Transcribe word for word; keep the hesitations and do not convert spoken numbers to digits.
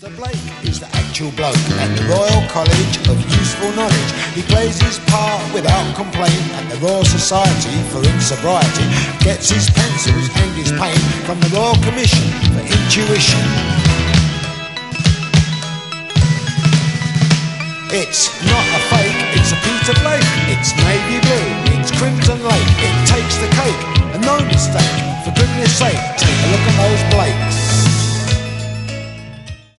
Peter Blake is the actual bloke at the Royal College of Useful Knowledge. He plays his part without complaint at the Royal Society for Sobriety. Gets his pencils and his paint from the Royal Commission for Intuition. It's not a fake, it's a Peter Blake. It's navy blue